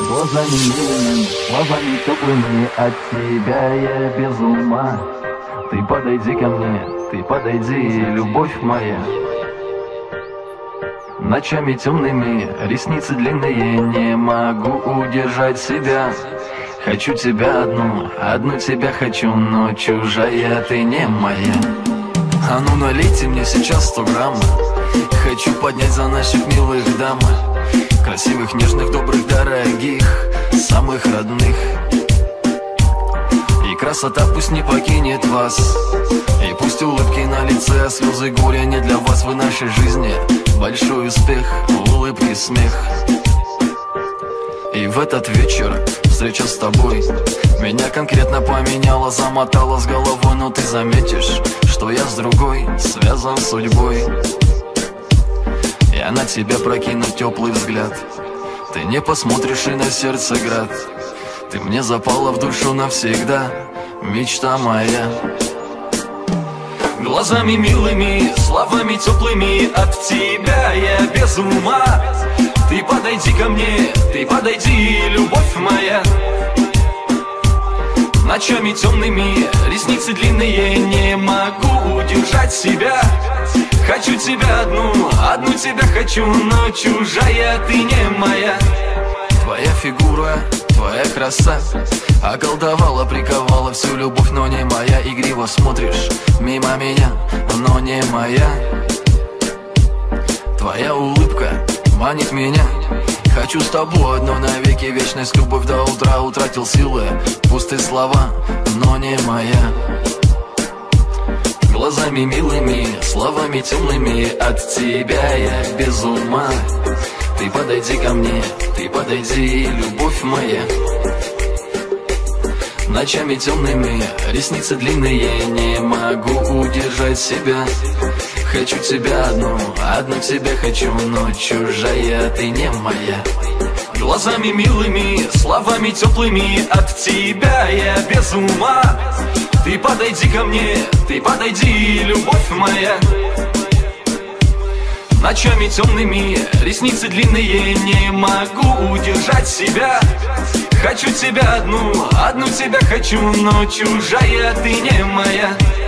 Глазами милыми, словами теплыми, от тебя я без ума. Ты подойди ко мне, ты подойди, любовь моя. Ночами темными, ресницы длинные, не могу удержать себя. Хочу тебя одну, одну тебя хочу, но чужая ты не моя. А ну налейте мне сейчас 100 грамм. Хочу поднять за наших милых дам. Красивых, нежных, добрых, дорогих, самых родных. И красота пусть не покинет вас. И пусть улыбки на лице, а слезы горя не для вас. В нашей жизни большой успех, улыбки, смех. И в этот вечер встреча с тобой меня конкретно поменяла, замотала с головой. Но ты заметишь, что я с другой связан судьбой. Я на тебя прокину теплый взгляд. Ты не посмотришь, и на сердце град. Ты мне запала в душу навсегда, мечта моя. Глазами милыми, словами теплыми, от тебя я без ума. Ты подойди ко мне, ты подойди, любовь моя. Ночами темными, ресницы длинные, не могу удержать себя. Хочу тебя одну, одну тебя хочу, но чужая ты не моя. Твоя фигура, твоя краса околдовала, приковала всю любовь, но не моя. Игриво смотришь мимо меня, но не моя. Твоя улыбка манит меня. Хочу с тобой одно навеки, вечность, любовь до утра. Утратил силы, пустые слова, но не моя. Глазами милыми, словами темными, от тебя я без ума. Ты подойди ко мне, ты подойди, любовь моя. Ночами темными, ресницы длинные, не могу удержать себя. Хочу тебя одну, одну тебя хочу, но чужая ты не моя. Глазами милыми, словами теплыми, от тебя я без ума. Ты подойди ко мне, ты подойди, любовь моя. Ночами темными, ресницы длинные, не могу удержать себя. Хочу тебя одну, одну тебя хочу, но чужая ты не моя.